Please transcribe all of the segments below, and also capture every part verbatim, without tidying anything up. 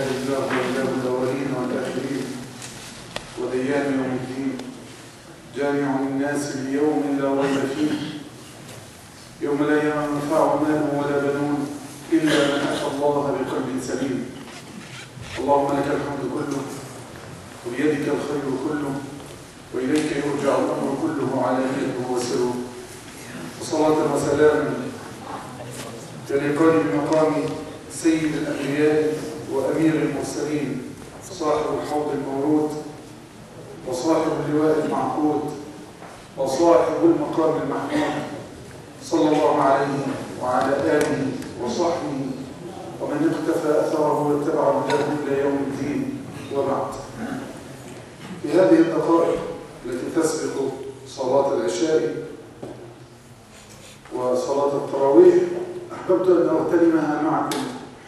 الله وإله الأولين والآخرين وديان يوم الدين، جامع الناس ليوم لا ريب فيه، يوم لا ينفع مال ولا بنون إلا من أتى الله بقلب سليم. اللهم لك الحمد كله وبيدك الخير كله وإليك يرجع الأمر كله علانيته وسره، وصلاة وسلاما يليقان بمقام سيد الأنبياء وأمير المرسلين، صاحب الحوض المورود وصاحب اللواء المعقود وصاحب المقام المحمود، صلى الله عليه وعلى آله وصحبه ومن اقتفى أثره واتبع هداه إلى يوم الدين. وبعد، في هذه الدقائق التي تسبق صلاة العشاء وصلاة التراويح أحببت أن أغتنمها معكم،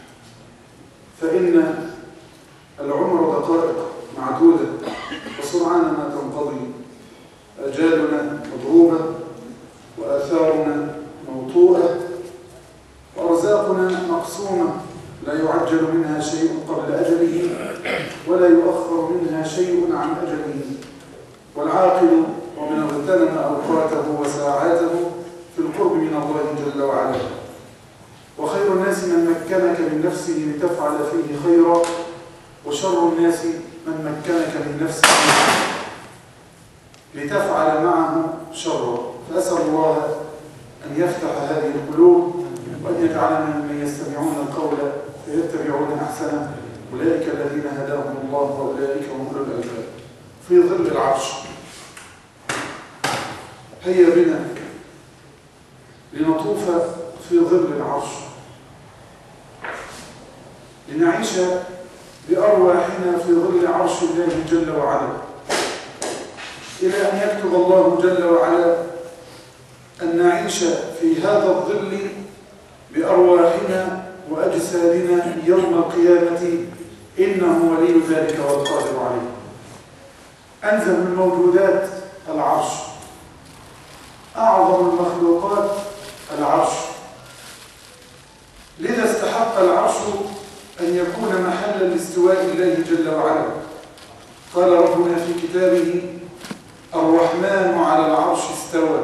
فإن العمر دقائق معدودة وسرعان ما تنقضي، أجالنا مضروبة وآثارنا موطوءة وأرزاقنا مقسومة، لا يعجل منها شيء قبل أجله ولا يؤخر منها شيء عن أجله، والعاقل ومن اغتنم أوقاته وساعاته في القرب من الله جل وعلا. وخير الناس من مكنك من نفسه لتفعل فيه خيرا، وشر الناس من مكنك من نفسه لتفعل معه شرا. فأسأل الله أن يفتح هذه القلوب وأن يجعلنا ممن يستمعون القول فيتبعون أحسنه، أولئك الذين هداهم الله وأولئك هم أولو الألباب. في ظل العرش هيا بنا لنطوف في ظل العرش، لنعيش بأرواحنا في ظل عرش الله جل وعلا، إلى أن يكتب الله جل وعلا أن نعيش في هذا الظل بأرواحنا وأجسادنا يوم القيامة، إنه ولي ذلك والقادر عليه. أنزل الموجودات العرش، أعظم المخلوقات العرش، لذا استحق العرش أن يكون محلا لاستواء الله جل وعلا. قال ربنا في كتابه: الرحمن على العرش استوى.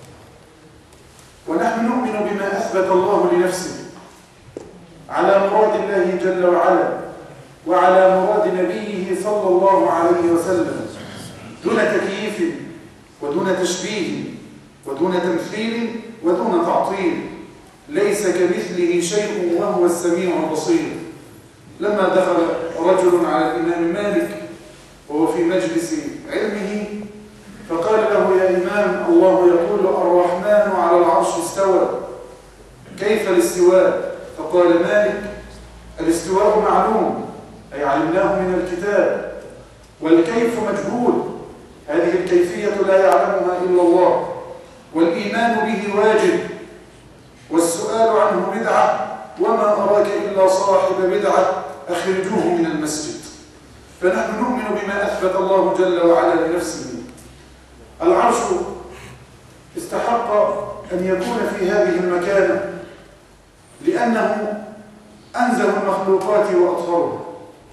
ونحن نؤمن بما أثبت الله لنفسه على مراد الله جل وعلا وعلى مراد نبيه صلى الله عليه وسلم، دون تكييف ودون تشبيه ودون تمثيل ودون تعطيل. ليس كمثله شيء وهو السميع البصير. لما دخل رجل على الإمام مالك وهو في مجلس علمه فقال له: يا إمام، الله يقول الرحمن على العرش استوى، كيف الاستواء؟ فقال مالك: الاستواء معلوم، أي علمناه من الكتاب، والكيف مجهول، هذه الكيفية لا يعلمها إلا الله، والإيمان به واجب، والسؤال عنه بدعة، وما أراك إلا صاحب بدعة أخرجوه من المسجد. فنحن نؤمن بما أثبت الله جل وعلا لنفسه. العرش استحق أن يكون في هذه المكانة لأنه أنزل المخلوقات وأطهرها،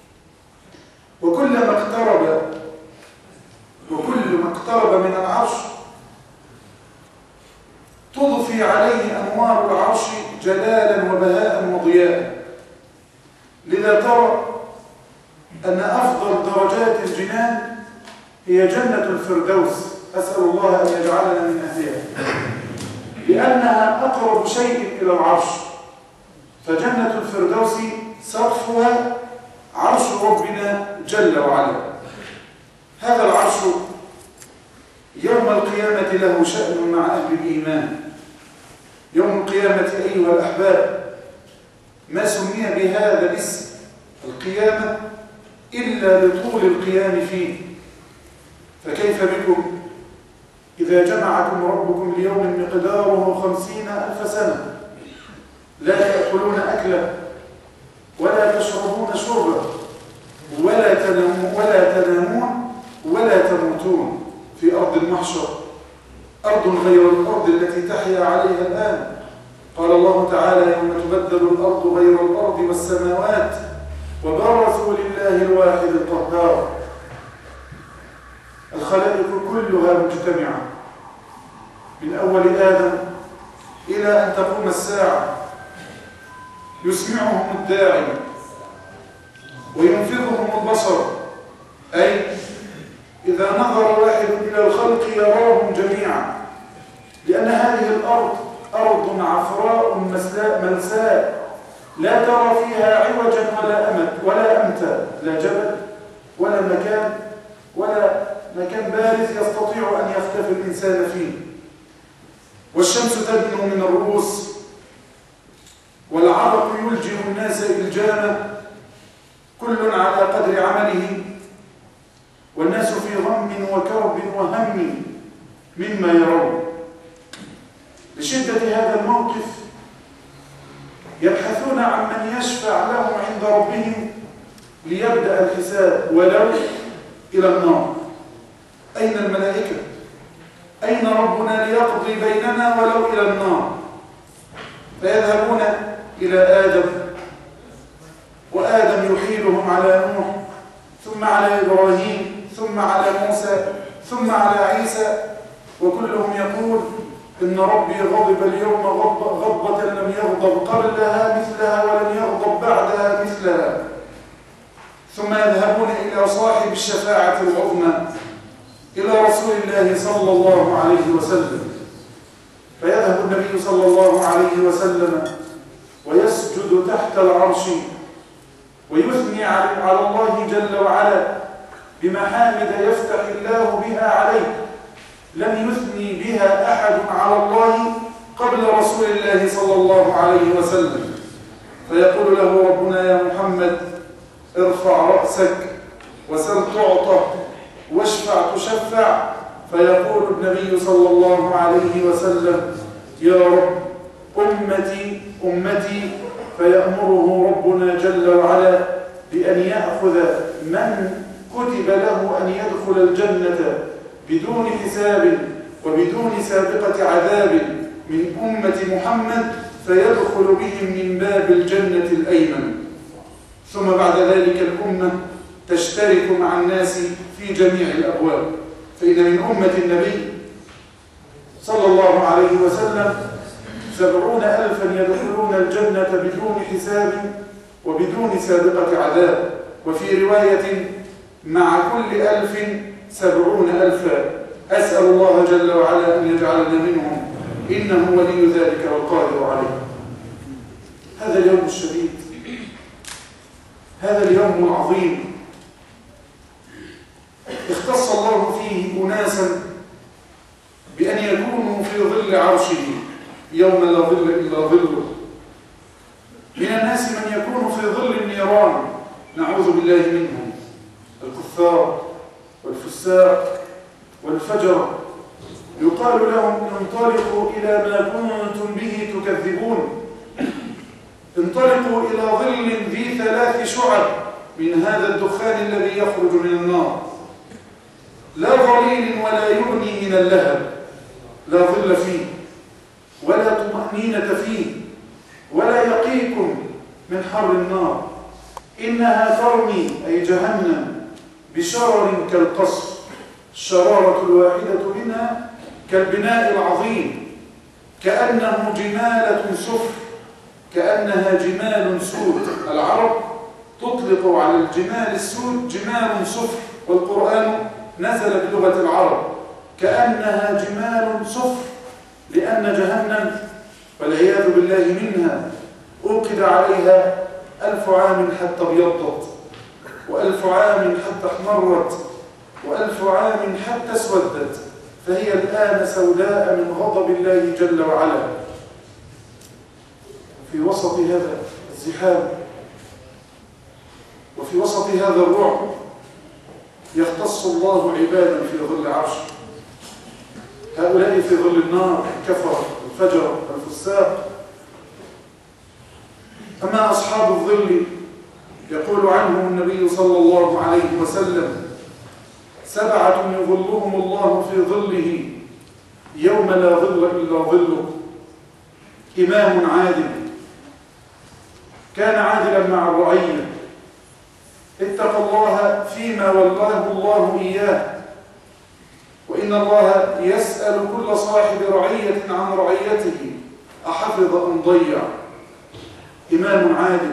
وكلما اقترب وكل ما اقترب من العرش تضفي عليه أنوار العرش جلالا وبهاء وضياء. لذا ترى أن أفضل درجات الجنان هي جنة الفردوس، أسأل الله أن يجعلنا من أهلها، لأنها أقرب شيء إلى العرش. فجنة الفردوس سقفها عرش ربنا جل وعلا. هذا العرش يوم القيامة له شأن مع أهل الإيمان. يوم القيامة أيها الأحباب ما سمي بهذا الاسم القيامة إلا لطول القيام فيه. فكيف بكم إذا جمعكم ربكم ليوم مقداره خمسين ألف سنة، لا تأكلون أكلا ولا تشربون شربا ولا تنامون ولا تنامون ولا تموتون في أرض المحشر، أرض غير الأرض التي تحيا عليها الآن. قال الله تعالى: يوم تبدل الأرض غير الأرض والسماوات وبرز الواحد القهار. الخلائق كلها مجتمعة من أول آدم إلى أن تقوم الساعة، يسمعهم الداعي وينفذهم البصر، أي إذا نظر واحد إلى الخلق يراهم جميعا، لأن هذه الأرض أرض عفراء ملساء لا ترى فيها عوجا ولا أمت ولا أمتا، لا جبل ولا مكان ولا مكان بارز يستطيع أن يختفي الإنسان فيه. والشمس تدنو من الرؤوس، والعرق يلجم الناس إلجاما، كل على قدر عمله، والناس في غم وكرب وهم مما يرون. لشدة هذا الموقف يبحثون عن من يشفع لهم عند ربهم ليبدأ الحساب ولو إلى النار. أين الملائكة؟ أين ربنا ليقضي بيننا ولو إلى النار؟ فيذهبون إلى آدم، وآدم يحيلهم على نوح، ثم على إبراهيم، ثم على موسى، ثم على عيسى، وكلهم يقول إن ربي غضب اليوم غضبة لم يغضب قبلها مثلها ولن يغضب بعدها مثلها. ثم يذهبون إلى صاحب الشفاعة العظمى، إلى رسول الله صلى الله عليه وسلم، فيذهب النبي صلى الله عليه وسلم ويسجد تحت العرش ويثني على الله جل وعلا بمحامد يفتح الله بها عليه لم يثني بها أحد على الله قبل رسول الله صلى الله عليه وسلم. فيقول له ربنا يا محمد ارفع رأسك وسل تعطى واشفع تشفع. فيقول النبي صلى الله عليه وسلم يا رب أمتي أمتي، فيأمره ربنا جل وعلا بأن يأخذ من كتب له أن يدخل الجنة بدون حساب وبدون سابقة عذاب من أمة محمد، فيدخل بهم من باب الجنة الأيمن. ثم بعد ذلك الأمة تشترك مع الناس في جميع الأبواب، فإن من أمة النبي صلى الله عليه وسلم سبعون ألفا يدخلون الجنة بدون حساب وبدون سابقة عذاب، وفي رواية مع كل ألف سبعون ألفا. أسأل الله جل وعلا أن يجعلنا منهم، إنه ولي ذلك والقادر عليه. هذا اليوم الشديد، هذا اليوم العظيم اختص الله فيه أناسا بأن يكونوا في ظل عرشه يوم لا ظل إلا ظله. من الناس من يكون في ظل النيران، نعوذ بالله منهم، الكفار والفساق والفجر، يقال لهم انطلقوا إلى ما كنتم به تكذبون، انطلقوا إلى ظل ذي ثلاث شعب من هذا الدخان الذي يخرج من النار، لا ظليل ولا يغني من اللهب، لا ظل فيه ولا طمأنينة فيه ولا يقيكم من حر النار. إنها ترمي أي جهنم بشرر كالقصر، الشرارة الواحدة منها كالبناء العظيم، كأنه جمالة صفر، كأنها جمال سود. العرب تطلق على الجمال السود جمال صفر، والقرآن نزل بلغة العرب. كأنها جمال صفر، لأن جهنم والعياذ بالله منها أوقد عليها ألف عام حتى ابيضت، وألف عام حتى احمرت، وألف عام حتى اسودت، فهي الآن سوداء من غضب الله جل وعلا. في وسط هذا الزحام وفي وسط هذا الرعب يختص الله عبادا في ظل عرشه. هؤلاء في ظل النار الكفرة الفجر الفساق. أما أصحاب الظل يقول عنهم النبي صلى الله عليه وسلم سبعة يظلهم الله في ظله يوم لا ظل إلا ظله: إمام عادل كان عادلا مع الرعية، اتقى الله فيما ولاه الله إياه، وإن الله يسأل كل صاحب رعية عن رعيته أحفظ أم ضيع. إمام عادل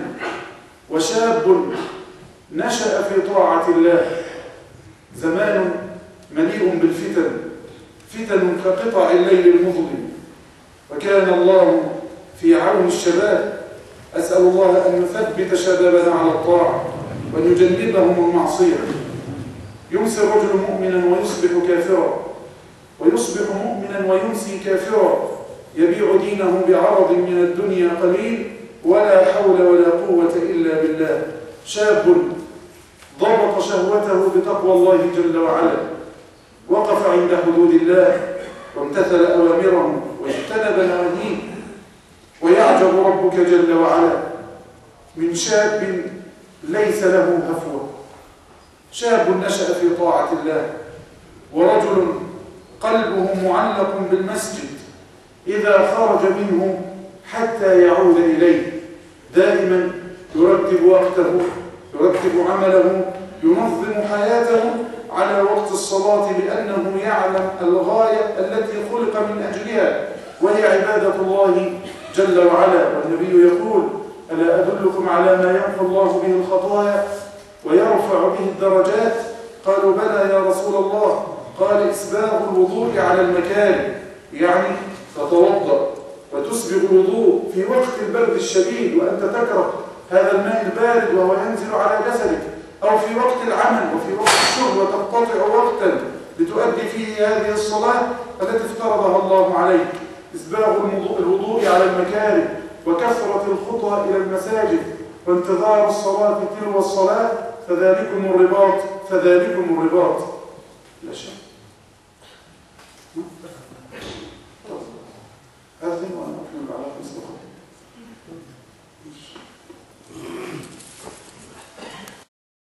وشاب نشأ في طاعة الله. زمان مليء بالفتن، فتن كقطع الليل المظلم، وكان الله في عون الشباب. أسأل الله أن يثبت شبابنا على الطاعة وأن يجنبهم المعصية. يمسي الرجل مؤمنا ويصبح كافرا، ويصبح مؤمنا ويمسي كافرا، يبيع دينه بعرض من الدنيا قليل، ولا حول ولا قوة إلا بالله. شاب ضبط شهوته بتقوى الله جل وعلا، وقف عند حدود الله وامتثل أوامره واجتنب نواهيه، ويعجب ربك جل وعلا من شاب ليس له هفوة. شاب نشأ في طاعة الله، ورجل قلبه معلق بالمسجد إذا خرج منه حتى يعود إليه، دائما يرتب وقته، يرتب عمله، ينظم حياته على وقت الصلاة، لأنه يعلم الغاية التي خلق من أجلها، وهي عبادة الله جل وعلا. والنبي يقول: ألا أدلكم على ما يمحو الله به الخطايا ويرفع به الدرجات؟ قالوا: بلى يا رسول الله. قال: إسباغ الوضوء على المكاره، يعني تتوضأ وتسبغ الوضوء في وقت البرد الشديد وأنت تكره هذا الماء البارد وهو ينزل على جسدك، أو في وقت العمل وفي وقت الشغل وتقتطع وقتا لتؤدي فيه هذه الصلاة التي افترضها الله عليك. إسباغ الوضوء على المكاره، وكثرة الخطى إلى المساجد، وانتظار الصلاة تلو الصلاة، فذلكم الرباط فذلكم الرباط. لا شيء.